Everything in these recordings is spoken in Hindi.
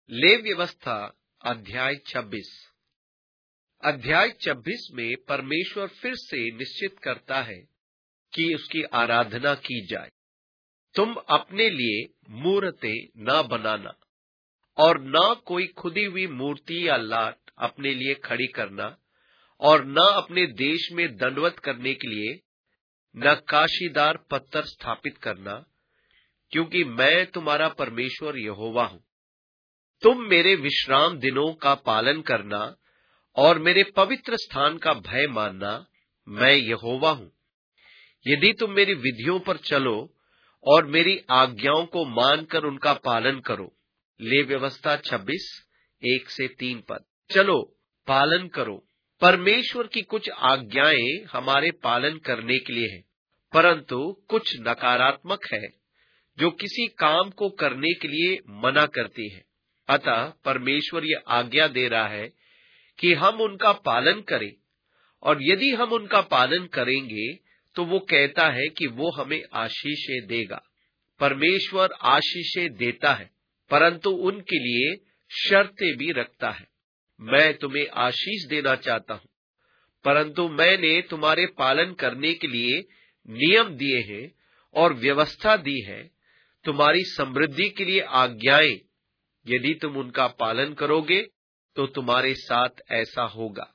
लेव व्यवस्था अध्याय 26। अध्याय 26 में परमेश्वर फिर से निश्चित करता है कि उसकी आराधना की जाए। तुम अपने लिए मूर्तें न बनाना और न कोई खुदी हुई मूर्ति या लाट अपने लिए खड़ी करना और न अपने देश में दंडवत करने के लिए नक्काशीदार पत्थर स्थापित करना, क्योंकि मैं तुम्हारा परमेश्वर यहोवा हूं। तुम मेरे विश्राम दिनों का पालन करना और मेरे पवित्र स्थान का भय मानना, मैं यहोवा हूं। यदि तुम मेरी विधियों पर चलो और मेरी आज्ञाओं को मानकर उनका पालन करो। ले व्यवस्था 26, 1-3 पद। चलो पालन करो। परमेश्वर की कुछ आज्ञाएं हमारे पालन करने के लिए है, परंतु कुछ नकारात्मक है जो किसी काम को करने के लिए मना करती है। अतः परमेश्वर यह आज्ञा दे रहा है कि हम उनका पालन करें, और यदि हम उनका पालन करेंगे तो वो कहता है कि वो हमें आशीषें देगा। परमेश्वर आशीषें देता है, परंतु उनके लिए शर्तें भी रखता है। मैं तुम्हें आशीष देना चाहता हूं, परंतु मैंने तुम्हारे पालन करने के लिए नियम दिए हैं और व्यवस्था दी है, तुम्हारी समृद्धि के लिए आज्ञाएं। यदि तुम उनका पालन करोगे तो तुम्हारे साथ ऐसा होगा।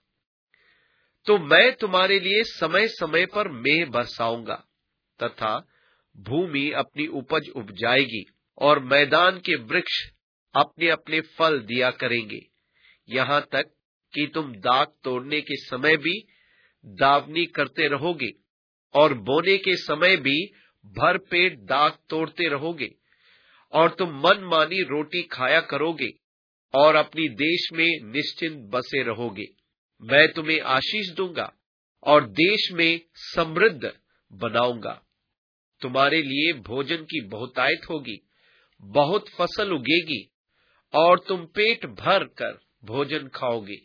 तो मैं तुम्हारे लिए समय समय पर मेघ बरसाऊंगा तथा भूमि अपनी उपज उपजाएगी और मैदान के वृक्ष अपने अपने फल दिया करेंगे, यहाँ तक कि तुम दाख तोड़ने के समय भी दावनी करते रहोगे और बोने के समय भी भर पेट दाख तोड़ते रहोगे, और तुम मनमानी रोटी खाया करोगे और अपनी देश में निश्चिंत बसे रहोगे। मैं तुम्हें आशीष दूंगा और देश में समृद्ध बनाऊंगा। तुम्हारे लिए भोजन की बहुतायत होगी, बहुत फसल उगेगी और तुम पेट भर कर भोजन खाओगे।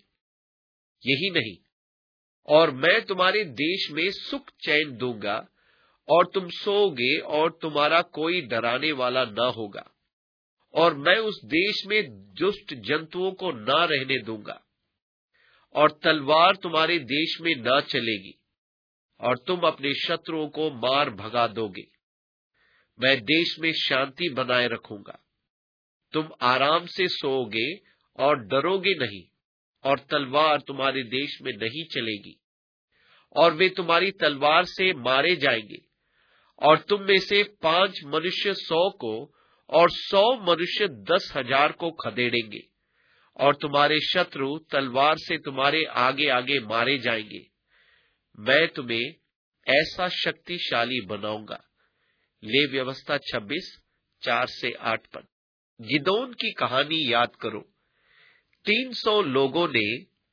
यही नहीं, और मैं तुम्हारे देश में सुख चैन दूंगा और तुम सोओगे और तुम्हारा कोई डराने वाला न होगा, और मैं उस देश में दुष्ट जंतुओं को न रहने दूंगा, और तलवार तुम्हारे देश में न चलेगी, और तुम अपने शत्रुओं को मार भगा दोगे। मैं देश में शांति बनाए रखूंगा। तुम आराम से सोओगे और डरोगे नहीं, और तलवार तुम्हारे देश में नहीं चलेगी, और वे तुम्हारी तलवार से मारे जाएंगे, और तुम में से 5 मनुष्य 100 को और 100 मनुष्य 10,000 को खदेड़ेंगे, और तुम्हारे शत्रु तलवार से तुम्हारे आगे आगे मारे जाएंगे। मैं तुम्हें ऐसा शक्तिशाली बनाऊंगा। ले व्यवस्था 26, 4-8 पद। गिदोन की कहानी याद करो। 300 लोगों ने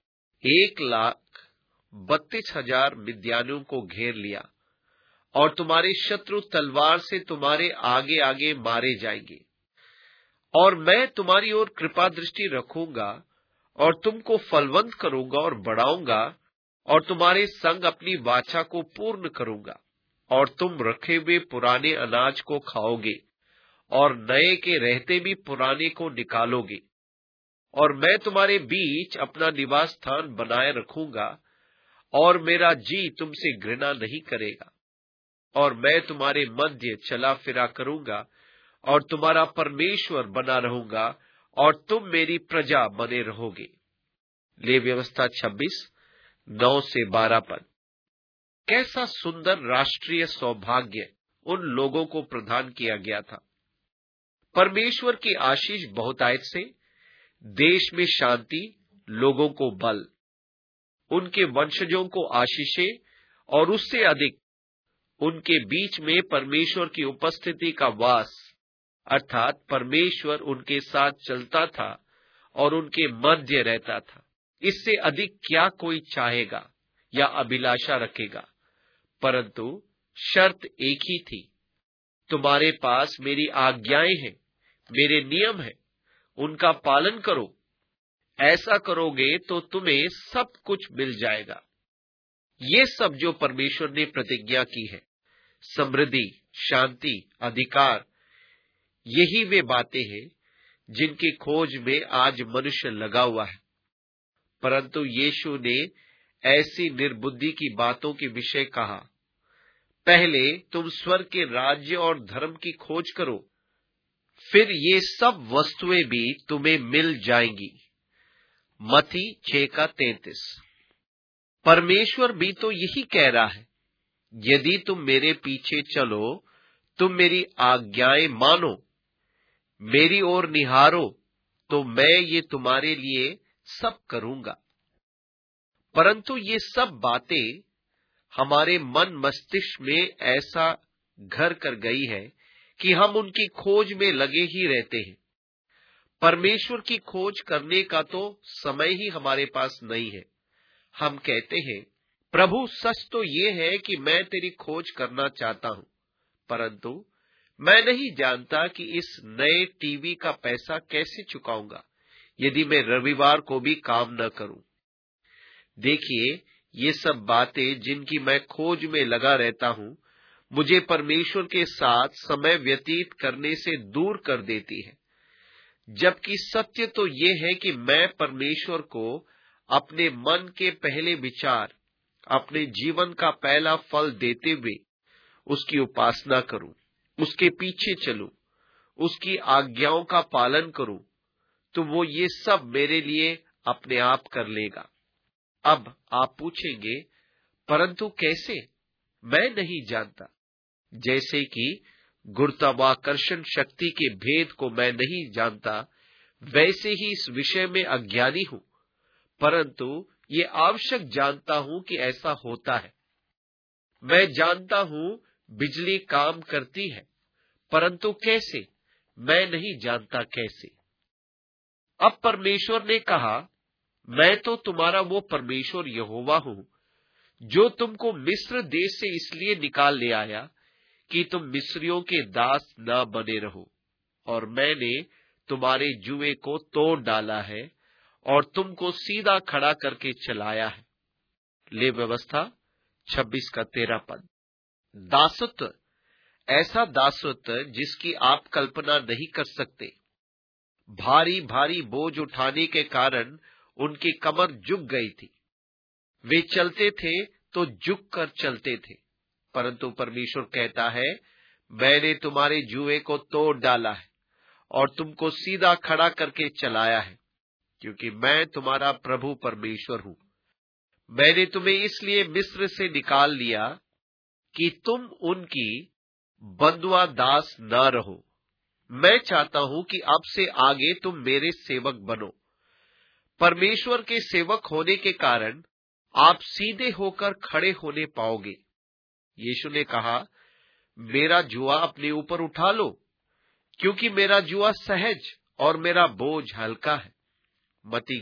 1,32,000 मिद्यानियों को घेर लिया, और तुम्हारे शत्रु तलवार से तुम्हारे आगे आगे मारे जाएंगे। और मैं तुम्हारी ओर कृपा दृष्टि रखूंगा और तुमको फलवंत करूंगा और बढ़ाऊंगा, और तुम्हारे संग अपनी वाचा को पूर्ण करूंगा, और तुम रखे हुए पुराने अनाज को खाओगे और नए के रहते भी पुराने को निकालोगे। और मैं तुम्हारे बीच अपना निवास स्थान बनाए रखूंगा, और मेरा जी तुमसे घृणा नहीं करेगा, और मैं तुम्हारे मध्य चला फिरा करूंगा और तुम्हारा परमेश्वर बना रहूंगा, और तुम मेरी प्रजा बने रहोगे। ले व्यवस्था 26, 9-12 पद। कैसा सुंदर राष्ट्रीय सौभाग्य उन लोगों को प्रदान किया गया था। परमेश्वर की आशीष बहुतायत से, देश में शांति, लोगों को बल, उनके वंशजों को आशीषें, और उससे अधिक उनके बीच में परमेश्वर की उपस्थिति का वास, अर्थात परमेश्वर उनके साथ चलता था और उनके मध्य रहता था। इससे अधिक क्या कोई चाहेगा या अभिलाषा रखेगा? परंतु शर्त एक ही थी, तुम्हारे पास मेरी आज्ञाएं हैं, मेरे नियम हैं, उनका पालन करो। ऐसा करोगे तो तुम्हें सब कुछ मिल जाएगा। ये सब जो परमेश्वर ने प्रतिज्ञा की है, समृद्धि, शांति, अधिकार, यही वे बातें हैं जिनकी खोज में आज मनुष्य लगा हुआ है। परंतु यीशु ने ऐसी निर्बुद्धि की बातों के विषय कहा, पहले तुम स्वर्ग के राज्य और धर्म की खोज करो, फिर ये सब वस्तुएं भी तुम्हें मिल जाएंगी। मत्ती 6:33। परमेश्वर भी तो यही कह रहा है, यदि तुम मेरे पीछे चलो, तुम मेरी आज्ञाएं मानो, मेरी ओर निहारो, तो मैं ये तुम्हारे लिए सब करूंगा। परंतु ये सब बातें हमारे मन मस्तिष्क में ऐसा घर कर गई है कि हम उनकी खोज में लगे ही रहते हैं। परमेश्वर की खोज करने का तो समय ही हमारे पास नहीं है। हम कहते हैं, प्रभु सच तो ये है कि मैं तेरी खोज करना चाहता हूं, परंतु मैं नहीं जानता कि इस नए टीवी का पैसा कैसे चुकाऊंगा यदि मैं रविवार को भी काम न करूं। देखिए, ये सब बातें जिनकी मैं खोज में लगा रहता हूं, मुझे परमेश्वर के साथ समय व्यतीत करने से दूर कर देती है। जबकि सत्य तो ये है कि मैं परमेश्वर को अपने मन के पहले विचार, अपने जीवन का पहला फल देते हुए उसकी उपासना करूं, उसके पीछे चलूं, उसकी आज्ञाओं का पालन करूं, तो वो ये सब मेरे लिए अपने आप कर लेगा। अब आप पूछेंगे, परंतु कैसे? मैं नहीं जानता। जैसे कि गुरुत्वाकर्षण शक्ति के भेद को मैं नहीं जानता, वैसे ही इस विषय में अज्ञानी हूं, परंतु ये आवश्यक जानता हूं कि ऐसा होता है। मैं जानता हूं बिजली काम करती है, परंतु कैसे? मैं नहीं जानता कैसे। अब परमेश्वर ने कहा, मैं तो तुम्हारा वो परमेश्वर यहोवा हूं जो तुमको मिस्र देश से इसलिए निकाल ले आया कि तुम मिस्रियों के दास न बने रहो, और मैंने तुम्हारे जुए को तोड़ डाला है और तुमको सीधा खड़ा करके चलाया है। ले व्यवस्था 26:13। दासत्व, ऐसा दासत्व जिसकी आप कल्पना नहीं कर सकते। भारी भारी बोझ उठाने के कारण उनकी कमर झुक गई थी। वे चलते थे तो झुक कर चलते थे, परंतु परमेश्वर कहता है, मैंने तुम्हारे जुए को तोड़ डाला है और तुमको सीधा खड़ा करके चलाया है, क्योंकि मैं तुम्हारा प्रभु परमेश्वर हूं। मैंने तुम्हें इसलिए मिस्र से निकाल लिया कि तुम उनकी बंधुआ दास न रहो। मैं चाहता हूं कि अब से आगे तुम मेरे सेवक बनो। परमेश्वर के सेवक होने के कारण आप सीधे होकर खड़े होने पाओगे। यीशु ने कहा, मेरा जुआ अपने ऊपर उठा लो, क्योंकि मेरा जुआ सहज और मेरा बोझ हल्का है। मत्ती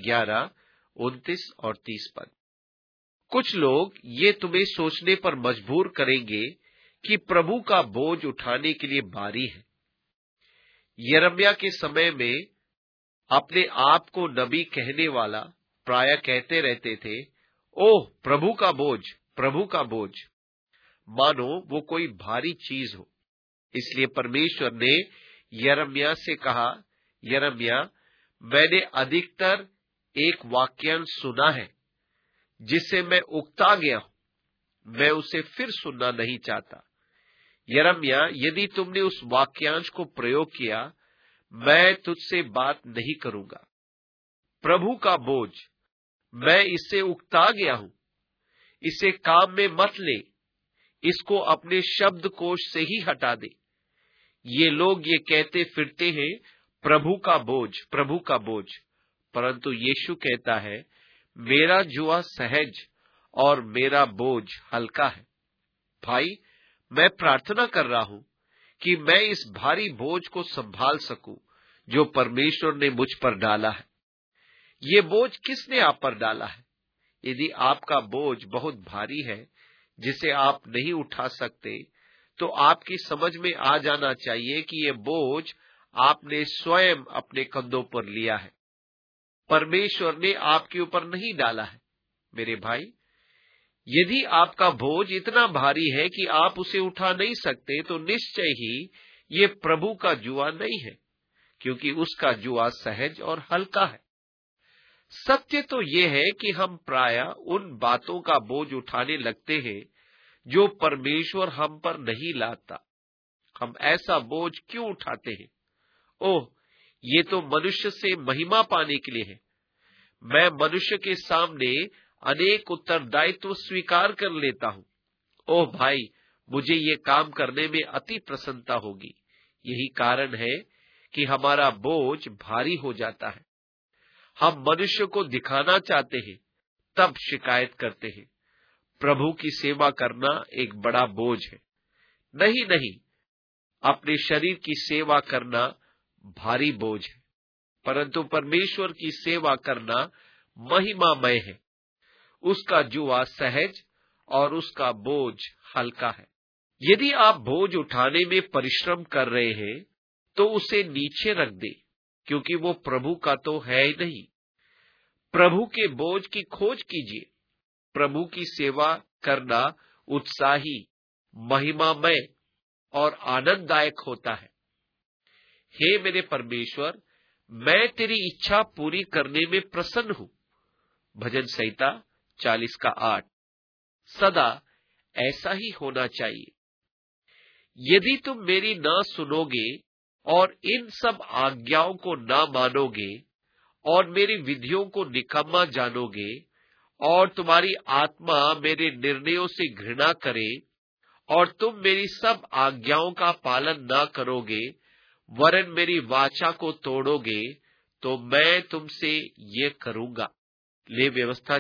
11:29-30 पद। कुछ लोग ये तुम्हें सोचने पर मजबूर करेंगे कि प्रभु का बोझ उठाने के लिए भारी है। यिर्मयाह के समय में अपने आप को नबी कहने वाला प्रायः कहते रहते थे, ओह प्रभु का बोझ, प्रभु का बोझ, मानो वो कोई भारी चीज हो। इसलिए परमेश्वर ने यिर्मयाह से कहा, यिर्मयाह, मैंने अधिकतर एक वाक्यांश सुना है जिससे मैं उकता गया हूं, मैं उसे फिर सुनना नहीं चाहता। यिर्मयाह, यदि तुमने उस वाक्यांश को प्रयोग किया, मैं तुझसे बात नहीं करूंगा। प्रभु का बोझ, मैं इससे उकता गया हूं, इसे काम में मत ले, इसको अपने शब्दकोश से ही हटा दे। ये लोग ये कहते फिरते हैं, प्रभु का बोझ, प्रभु का बोझ, परंतु यीशु कहता है, मेरा जुआ सहज और मेरा बोझ हल्का है। भाई, मैं प्रार्थना कर रहा हूं कि मैं इस भारी बोझ को संभाल सकूं जो परमेश्वर ने मुझ पर डाला है। ये बोझ किसने आप पर डाला है? यदि आपका बोझ बहुत भारी है जिसे आप नहीं उठा सकते, तो आपकी समझ में आ जाना चाहिए कि ये बोझ आपने स्वयं अपने कंधों पर लिया है, परमेश्वर ने आपके ऊपर नहीं डाला है। मेरे भाई, यदि आपका बोझ इतना भारी है कि आप उसे उठा नहीं सकते, तो निश्चय ही ये प्रभु का जुआ नहीं है, क्योंकि उसका जुआ सहज और हल्का है। सत्य तो ये है कि हम प्रायः उन बातों का बोझ उठाने लगते हैं जो परमेश्वर हम पर नहीं लाता। हम ऐसा बोझ क्यों उठाते हैं? ओह, ये तो मनुष्य से महिमा पाने के लिए है। मैं मनुष्य के सामने अनेक उत्तरदायित्व स्वीकार कर लेता हूं। ओह भाई, मुझे ये काम करने में अति प्रसन्नता होगी। यही कारण है कि हमारा बोझ भारी हो जाता है। हम मनुष्य को दिखाना चाहते हैं, तब शिकायत करते हैं। प्रभु की सेवा करना एक बड़ा बोझ है। नहीं नहीं, अपने शरीर की सेवा करना भारी बोझ है, परंतु परमेश्वर की सेवा करना महिमामय है। उसका जुआ सहज और उसका बोझ हल्का है। यदि आप बोझ उठाने में परिश्रम कर रहे हैं तो उसे नीचे रख दे, क्योंकि वो प्रभु का तो है ही नहीं। प्रभु के बोझ की खोज कीजिए। प्रभु की सेवा करना उत्साही, महिमामय और आनंददायक होता है। हे मेरे परमेश्वर, मैं तेरी इच्छा पूरी करने में प्रसन्न हूं। भजन संहिता 40:8। सदा ऐसा ही होना चाहिए। यदि तुम मेरी ना सुनोगे और इन सब आज्ञाओं को ना मानोगे और मेरी विधियों को निकम्मा जानोगे और तुम्हारी आत्मा मेरे निर्णयों से घृणा करे और तुम मेरी सब आज्ञाओं का पालन ना करोगे वरन मेरी वाचा को तोड़ोगे, तो मैं तुमसे ये करूंगा। ले व्यवस्था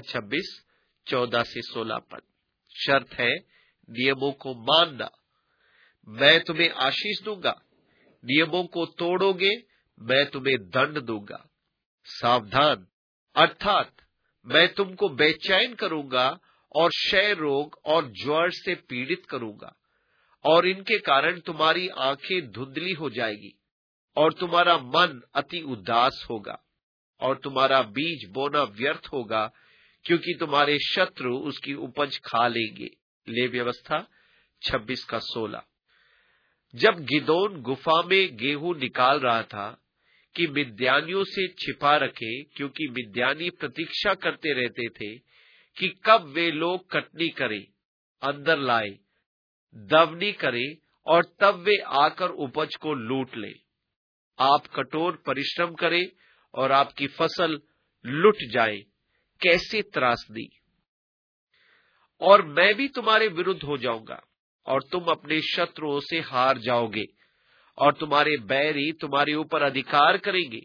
26:14-16 पद। शर्त है नियमों को मानना। मैं तुम्हें आशीष दूंगा। नियमों को तोड़ोगे, मैं तुम्हें दंड दूंगा। सावधान, अर्थात मैं तुमको बेचैन करूंगा और क्षय रोग और ज्वर से पीड़ित करूंगा, और इनके कारण तुम्हारी आंखें धुंधली हो जाएगी और तुम्हारा मन अति उदास होगा और तुम्हारा बीज बोना व्यर्थ होगा, क्योंकि तुम्हारे शत्रु उसकी उपज खा लेंगे। ले व्यवस्था 26:16। जब गिदोन गुफा में गेहूं निकाल रहा था कि मिद्यानियों से छिपा रखे, क्योंकि मिद्यानी प्रतीक्षा करते रहते थे कि कब वे लोग कटनी करें, अंदर लाए, दवनी करें और तब वे आकर उपज को लूट ले। आप कठोर परिश्रम करें और आपकी फसल लुट जाए। कैसे त्रासदी! और मैं भी तुम्हारे विरुद्ध हो जाऊंगा और तुम अपने शत्रुओं से हार जाओगे और तुम्हारे बैरी तुम्हारे ऊपर अधिकार करेंगे।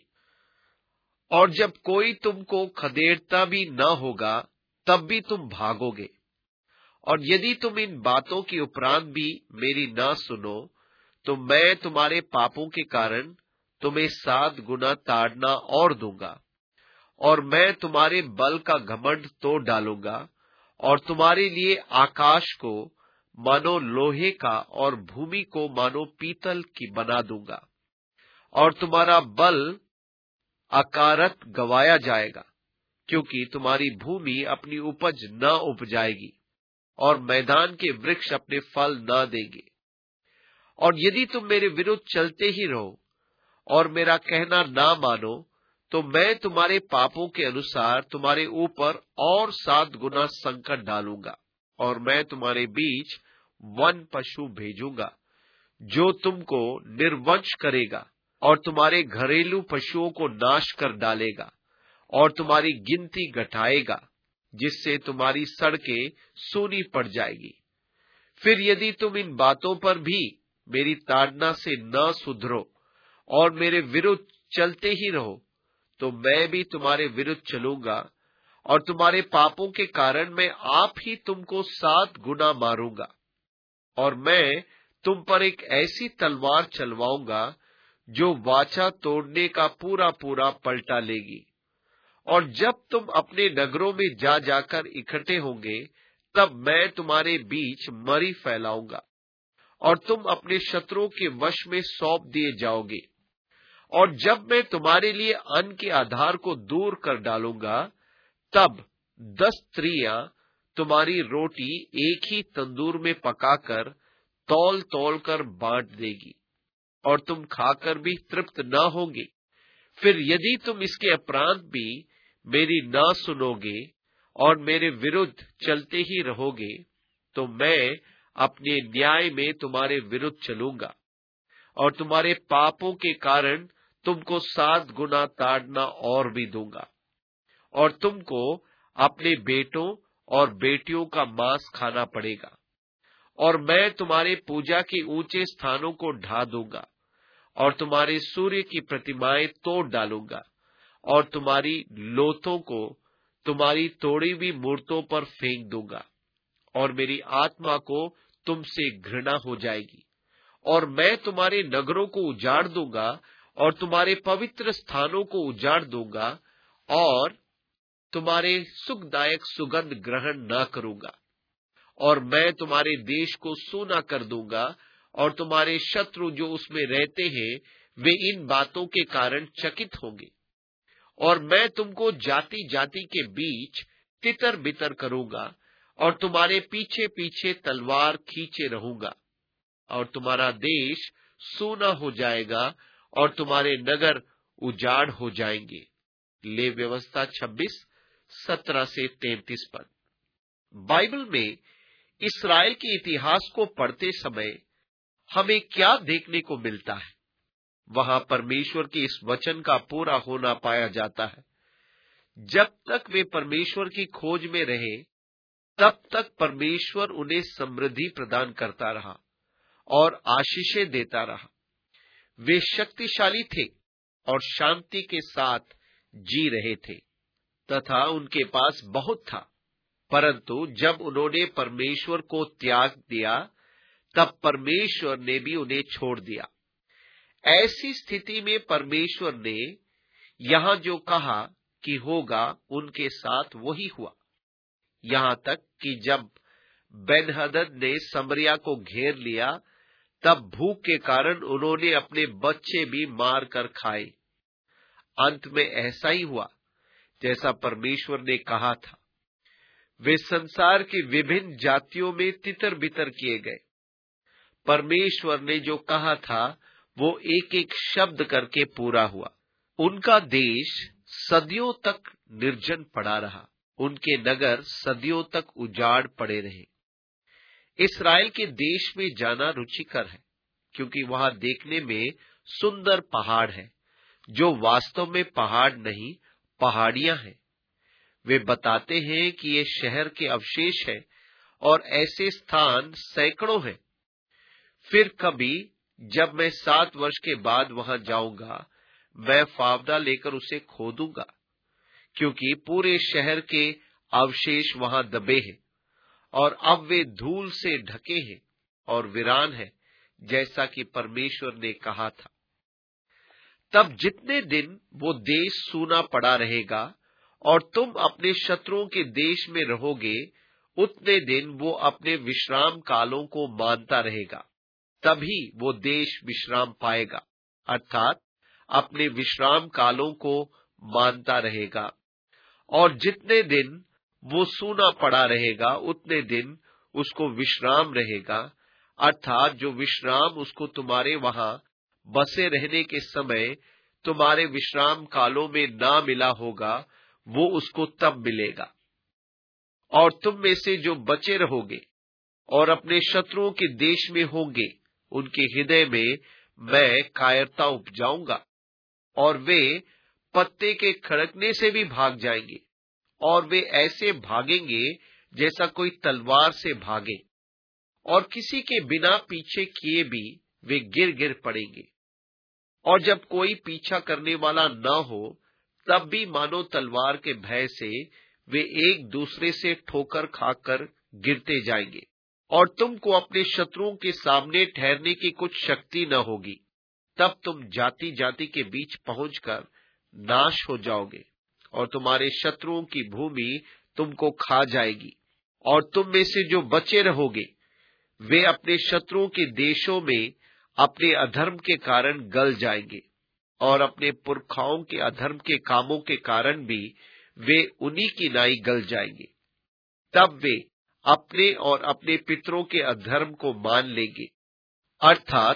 और जब कोई तुमको खदेड़ता भी न होगा, तब भी तुम भागोगे। और यदि तुम इन बातों के उपरांत भी मेरी ना सुनो, तो मैं तुम्हारे पापों के कारण तुम्हें 7 गुना ताड़ना और दूंगा, और मैं तुम्हारे बल का घमंड तोड़ डालूंगा और तुम्हारे लिए आकाश को मानो लोहे का और भूमि को मानो पीतल की बना दूंगा, और तुम्हारा बल अकारत गवाया जाएगा, क्योंकि तुम्हारी भूमि अपनी उपज न उपजाएगी और मैदान के वृक्ष अपने फल न देंगे। और यदि तुम मेरे विरुद्ध चलते ही रहो और मेरा कहना ना मानो, तो मैं तुम्हारे पापों के अनुसार तुम्हारे ऊपर और 7 गुना संकट डालूंगा, और मैं तुम्हारे बीच वन पशु भेजूंगा जो तुमको निर्वंश करेगा और तुम्हारे घरेलू पशुओं को नाश कर डालेगा और तुम्हारी गिनती घटाएगा, जिससे तुम्हारी सड़कें सूनी पड़ जाएगी। फिर यदि तुम इन बातों पर भी मेरी ताड़ना से न सुधरो और मेरे विरुद्ध चलते ही रहो, तो मैं भी तुम्हारे विरुद्ध चलूंगा और तुम्हारे पापों के कारण मैं आप ही तुमको 7 गुना मारूंगा, और मैं तुम पर एक ऐसी तलवार चलवाऊंगा जो वाचा तोड़ने का पूरा पूरा पलटा लेगी। और जब तुम अपने नगरों में जा जाकर इकट्ठे होंगे, तब मैं तुम्हारे बीच मरी फैलाऊंगा और तुम अपने शत्रुओं के वश में सौंप दिए जाओगे। और जब मैं तुम्हारे लिए अन्न के आधार को दूर कर डालूंगा, तब 10 स्त्रियां तुम्हारी रोटी एक ही तंदूर में पकाकर तौल तौल कर बांट देगी। और तुम खाकर भी तृप्त न होगे। फिर यदि तुम इसके उपरांत भी मेरी न सुनोगे और मेरे विरुद्ध चलते ही रहोगे, तो मैं अपने न्याय में तुम्हारे विरुद्ध चलूंगा और तुम्हारे पापों के कारण तुमको 7 गुना ताड़ना और भी दूंगा, और तुमको अपने बेटों और बेटियों का मांस खाना पड़ेगा। और मैं तुम्हारे पूजा के ऊंचे स्थानों को ढा दूंगा और तुम्हारे सूर्य की प्रतिमाएं तोड़ डालूंगा और तुम्हारी लोथों को तुम्हारी तोड़ी हुई मूर्तों पर फेंक दूंगा, और मेरी आत्मा को तुमसे घृणा हो जाएगी। और मैं तुम्हारे नगरों को उजाड़ दूंगा और तुम्हारे पवित्र स्थानों को उजाड़ दूंगा, और तुम्हारे सुखदायक सुगंध ग्रहण न करूंगा। और मैं तुम्हारे देश को सूना कर दूंगा, और तुम्हारे शत्रु जो उसमें रहते हैं वे इन बातों के कारण चकित होंगे। और मैं तुमको जाति जाति के बीच तितर बितर करूंगा, और तुम्हारे पीछे पीछे तलवार खींचे रहूंगा, और तुम्हारा देश सूना हो जाएगा और तुम्हारे नगर उजाड़ हो जाएंगे। ले व्यवस्था 26:17 से 33 पद। बाइबल में इस्राएल के इतिहास को पढ़ते समय हमें क्या देखने को मिलता है? वहां परमेश्वर के इस वचन का पूरा होना पाया जाता है। जब तक वे परमेश्वर की खोज में रहे, तब तक परमेश्वर उन्हें समृद्धि प्रदान करता रहा और आशीषें देता रहा। वे शक्तिशाली थे और शांति के साथ जी रहे थे तथा उनके पास बहुत था। परंतु जब उन्होंने परमेश्वर को त्याग दिया, तब परमेश्वर ने भी उन्हें छोड़ दिया। ऐसी स्थिति में परमेश्वर ने यहां जो कहा कि होगा, उनके साथ वही हुआ। यहां तक कि जब बेन्हदद ने समरिया को घेर लिया, तब भूख के कारण उन्होंने अपने बच्चे भी मार कर खाए। अंत में ऐसा ही हुआ जैसा परमेश्वर ने कहा था। वे संसार की विभिन्न जातियों में तितर बितर किए गए। परमेश्वर ने जो कहा था वो एक एक शब्द करके पूरा हुआ। उनका देश सदियों तक निर्जन पड़ा रहा। उनके नगर सदियों तक उजाड़ पड़े रहे। इस्राएल के देश में जाना रुचिकर है, क्योंकि वहां देखने में सुंदर पहाड़ है, जो वास्तव में पहाड़ नहीं, पहाड़ियां हैं। वे बताते हैं कि ये शहर के अवशेष है और ऐसे स्थान सैकड़ों हैं। फिर कभी जब मैं 7 वर्ष के बाद वहां जाऊंगा, मैं फावड़ा लेकर उसे खोदूंगा, क्योंकि पूरे शहर के अवशेष वहां दबे हैं और अब वे धूल से ढके हैं और वीरान है, जैसा कि परमेश्वर ने कहा था। तब जितने दिन वो देश सूना पड़ा रहेगा और तुम अपने शत्रुओं के देश में रहोगे, उतने दिन वो अपने विश्राम कालों को मानता रहेगा। तभी वो देश विश्राम पाएगा, अर्थात अपने विश्राम कालों को मानता रहेगा। और जितने दिन वो सूना पड़ा रहेगा, उतने दिन उसको विश्राम रहेगा, अर्थात जो विश्राम उसको तुम्हारे वहां बसे रहने के समय तुम्हारे विश्राम कालों में ना मिला होगा, वो उसको तब मिलेगा। और तुम में से जो बचे रहोगे और अपने शत्रुओं के देश में होंगे, उनके हृदय में मैं कायरता उपजाऊंगा और वे पत्ते के खड़कने से भी भाग जाएंगे, और वे ऐसे भागेंगे जैसा कोई तलवार से भागे, और किसी के बिना पीछे किए भी वे गिर गिर पड़ेंगे। और जब कोई पीछा करने वाला न हो, तब भी मानो तलवार के भय से वे एक दूसरे से ठोकर खाकर गिरते जाएंगे, और तुमको अपने शत्रुओं के सामने ठहरने की कुछ शक्ति न होगी। तब तुम जाति जाति के बीच पहुंचकर नाश हो जाओगे, और तुम्हारे शत्रुओं की भूमि तुमको खा जाएगी। और तुम में से जो बचे रहोगे, वे अपने शत्रुओं के देशों में अपने अधर्म के कारण गल जाएंगे, और अपने पुरखाओं के अधर्म के कामों के कारण भी वे उन्हीं की नाई गल जाएंगे। तब वे अपने और अपने पितरों के अधर्म को मान लेंगे, अर्थात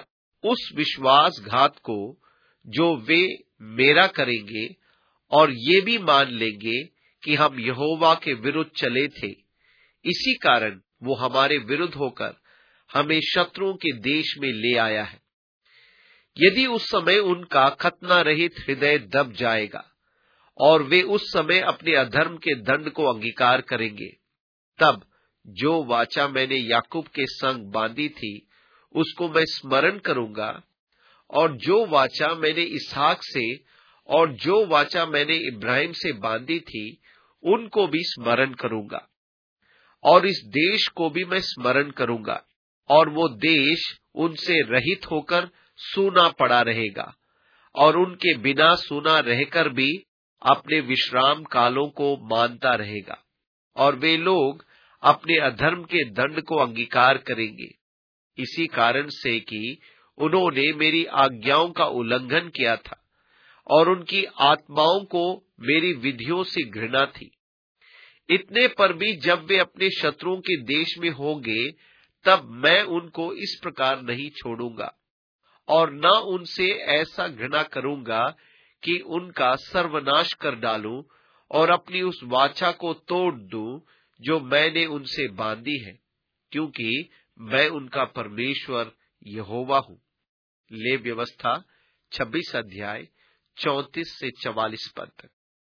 उस विश्वासघात को जो वे मेरा करेंगे और ये भी मान लेंगे कि हम यहोवा के विरुद्ध चले थे। इसी कारण वो हमारे विरुद्ध होकर हमें शत्रुओं के देश में ले आया है। यदि उस समय उनका खतना रहित हृदय दब जाएगा और वे उस समय अपने अधर्म के दंड को अंगीकार करेंगे, तब जो वाचा मैंने याकूब के संग बांधी थी उसको मैं स्मरण करूंगा, और जो वाचा मैंने इसहाक से और जो वाचा मैंने इब्राहिम से बांधी थी उनको भी स्मरण करूंगा, और इस देश को भी मैं स्मरण करूंगा, और वो देश उनसे रहित होकर सूना पड़ा रहेगा, और उनके बिना सूना रहकर भी अपने विश्राम कालों को मानता रहेगा, और वे लोग अपने अधर्म के दंड को अंगीकार करेंगे, इसी कारण से कि उन्होंने मेरी आज्ञाओं का उल्लंघन किया था और उनकी आत्माओं को मेरी विधियों से घृणा थी। इतने पर भी जब वे अपने शत्रुओं के देश में होंगे, तब मैं उनको इस प्रकार नहीं छोड़ूंगा और न उनसे ऐसा घृणा करूंगा कि उनका सर्वनाश कर डालूं और अपनी उस वाचा को तोड़ दूं जो मैंने उनसे बांधी है, क्योंकि मैं उनका परमेश्वर यहोवा हूं। ले व्यवस्था 26 अध्याय 34 से 44 पद तक।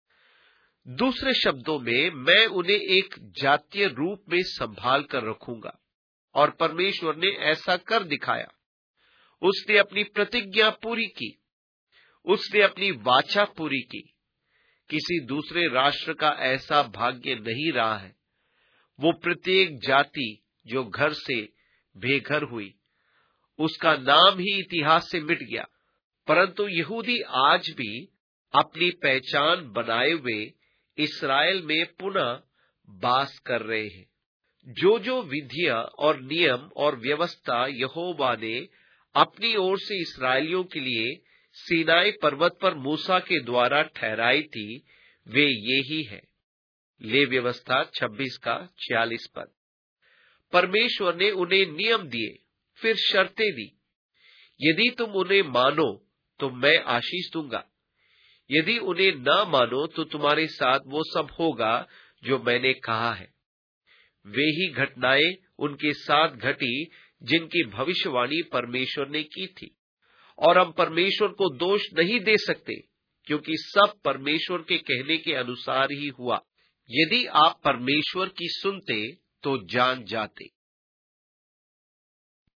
दूसरे शब्दों में, मैं उन्हें एक जातीय रूप में संभाल कर रखूंगा, और परमेश्वर ने ऐसा कर दिखाया। उसने अपनी प्रतिज्ञा पूरी की, उसने अपनी वाचा पूरी की। किसी दूसरे राष्ट्र का ऐसा भाग्य नहीं रहा है। वो प्रत्येक जाति जो घर से बेघर हुई, उसका नाम ही इतिहास से मिट गया, परंतु यहूदी आज भी अपनी पहचान बनाए हुए इस्राएल में पुनः वास कर रहे हैं। जो जो विधियां और नियम और व्यवस्था यहोवा ने अपनी ओर से इस्राएलियों के लिए सीनाई पर्वत पर मूसा के द्वारा ठहराई थी, वे ये ही है। ले व्यवस्था 26 का 46 पद। परमेश्वर ने उन्हें नियम दिए, फिर शर्तें दी। यदि तुम उन्हें मानो तो मैं आशीष दूंगा, यदि उन्हें न मानो तो तुम्हारे साथ वो सब होगा जो मैंने कहा है। वे ही घटनाएं उनके साथ घटी जिनकी भविष्यवाणी परमेश्वर ने की थी, और हम परमेश्वर को दोष नहीं दे सकते, क्योंकि सब परमेश्वर के कहने के अनुसार ही हुआ। यदि आप परमेश्वर की सुनते तो जान जाते।